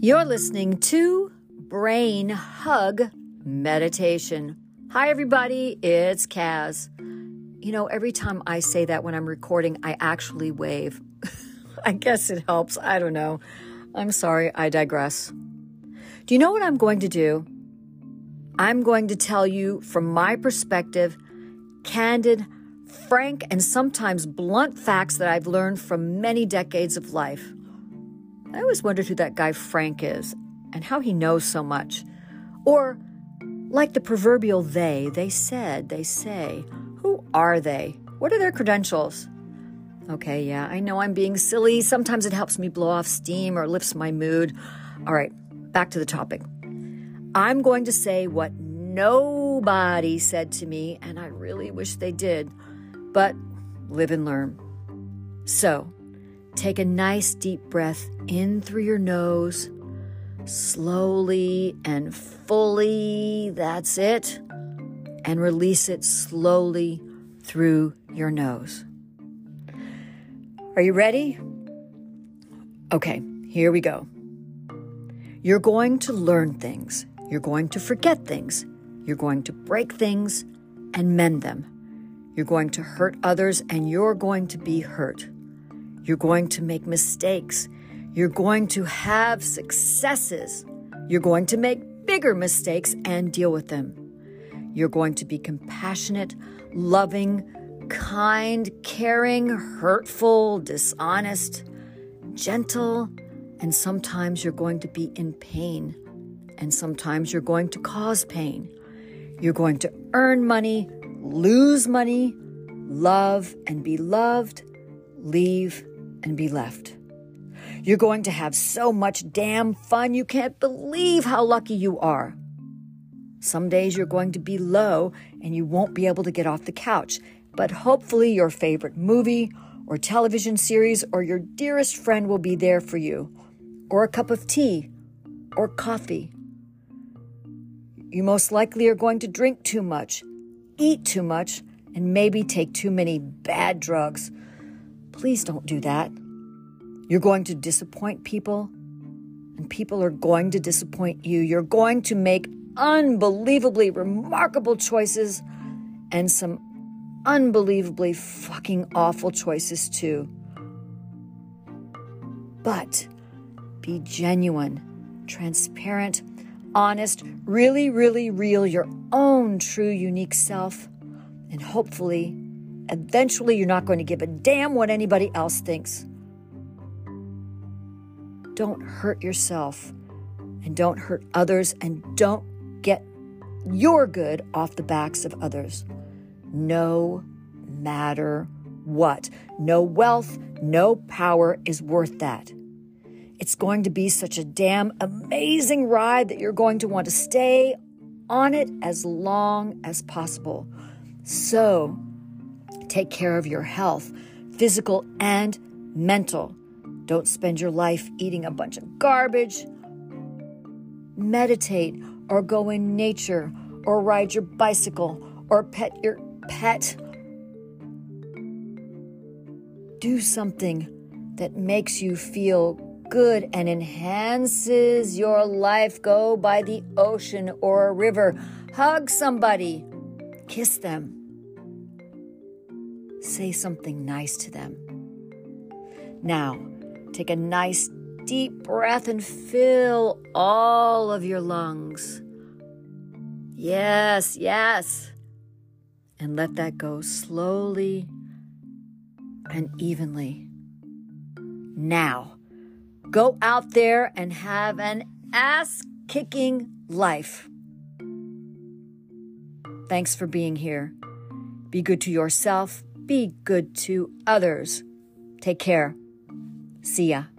You're listening to Brain Hug Meditation. Hi, everybody. It's Kaz. You know, every time I say that when I'm recording, I actually wave. I guess it helps. I don't know. I'm sorry. I digress. Do you know what I'm going to do? I'm going to tell you from my perspective, candid, frank, and sometimes blunt facts that I've learned from many decades of life. I always wondered who that guy Frank is and how he knows so much. Or, like the proverbial they say, who are they? What are their credentials? Okay, yeah, I know I'm being silly. Sometimes it helps me blow off steam or lifts my mood. All right, back to the topic. I'm going to say what nobody said to me, and I really wish they did, but live and learn. So, take a nice deep breath in through your nose, slowly and fully, that's it, and release it slowly through your nose. Are you ready? Okay, here we go. You're going to learn things. You're going to forget things. You're going to break things and mend them. You're going to hurt others and you're going to be hurt. You're going to make mistakes. You're going to have successes. You're going to make bigger mistakes and deal with them. You're going to be compassionate, loving, kind, caring, hurtful, dishonest, gentle, and sometimes you're going to be in pain. And sometimes you're going to cause pain. You're going to earn money, lose money, love and be loved, leave and be left. You're going to have so much damn fun you can't believe how lucky you are. Some days you're going to be low and you won't be able to get off the couch, but hopefully your favorite movie or television series or your dearest friend will be there for you, or a cup of tea or coffee. You most likely are going to drink too much, eat too much, and maybe take too many bad drugs. Please don't do that. You're going to disappoint people, and people are going to disappoint you. You're going to make unbelievably remarkable choices and some unbelievably fucking awful choices too. But be genuine, transparent, honest, really, really real, your own true, unique self, and hopefully, eventually you're not going to give a damn what anybody else thinks. Don't hurt yourself and don't hurt others and don't get your good off the backs of others. No matter what. No wealth, no power is worth that. It's going to be such a damn amazing ride that you're going to want to stay on it as long as possible. So, take care of your health, physical and mental. Don't spend your life eating a bunch of garbage. Meditate or go in nature or ride your bicycle or pet your pet. Do something that makes you feel good and enhances your life. Go by the ocean or a river. Hug somebody. Kiss them. Say something nice to them. Now, take a nice deep breath and fill all of your lungs. Yes, yes. And let that go slowly and evenly. Now, go out there and have an ass-kicking life. Thanks for being here. Be good to yourself. Be good to others. Take care. See ya.